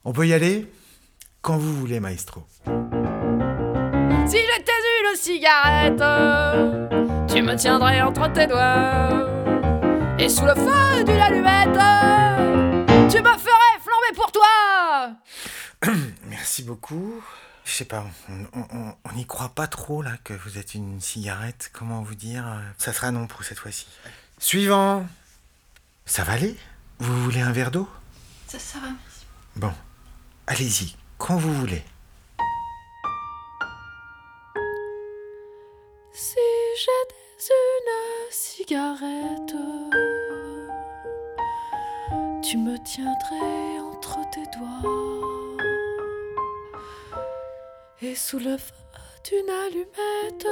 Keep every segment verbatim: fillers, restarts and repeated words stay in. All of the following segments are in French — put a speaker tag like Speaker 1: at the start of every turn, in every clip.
Speaker 1: On peut y aller quand vous voulez, maestro.
Speaker 2: Si j'étais une cigarette, tu me tiendrais entre tes doigts. Et sous le feu d'une allumette, tu me ferais flamber pour toi.
Speaker 1: Merci beaucoup. Je sais pas, on- on on n'y croit pas trop là que vous êtes une cigarette. Comment vous dire? Ça sera non pour cette fois-ci. Suivant. Ça va aller? Vous voulez un verre d'eau?
Speaker 2: Ça, ça va, merci.
Speaker 1: Bon, allez-y, quand vous voulez.
Speaker 2: Si j'étais une cigarette, tu me tiendrais entre tes doigts. Et sous le feu d'une allumette,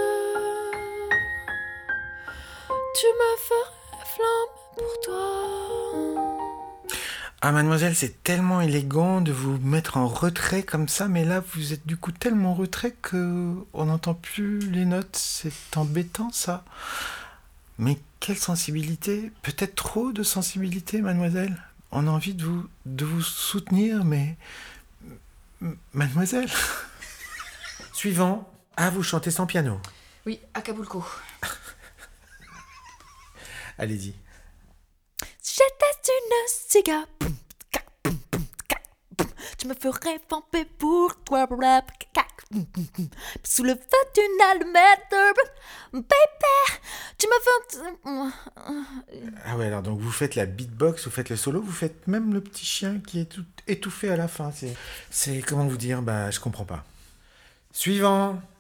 Speaker 2: tu me ferais flamber pour toi.
Speaker 1: Ah, mademoiselle, c'est tellement élégant de vous mettre en retrait comme ça, mais là, vous êtes du coup tellement en retrait que on n'entend plus les notes. C'est embêtant, ça. Mais quelle sensibilité? Peut-être trop de sensibilité, mademoiselle. On a envie de vous, de vous soutenir, mais... M- Mademoiselle. Suivant. Ah, vous chantez sans piano.
Speaker 2: Oui, Acapulco.
Speaker 1: Allez-y.
Speaker 2: Si j'étais une cigare, tu me ferais flamber pour toi. Sous le feu d'une allumette, baby, tu me fais...
Speaker 1: Ah ouais, alors donc vous faites la beatbox, vous faites le solo, vous faites même le petit chien qui est tout étouffé à la fin. C'est, c'est comment vous dire? Bah, je comprends pas. Suivant.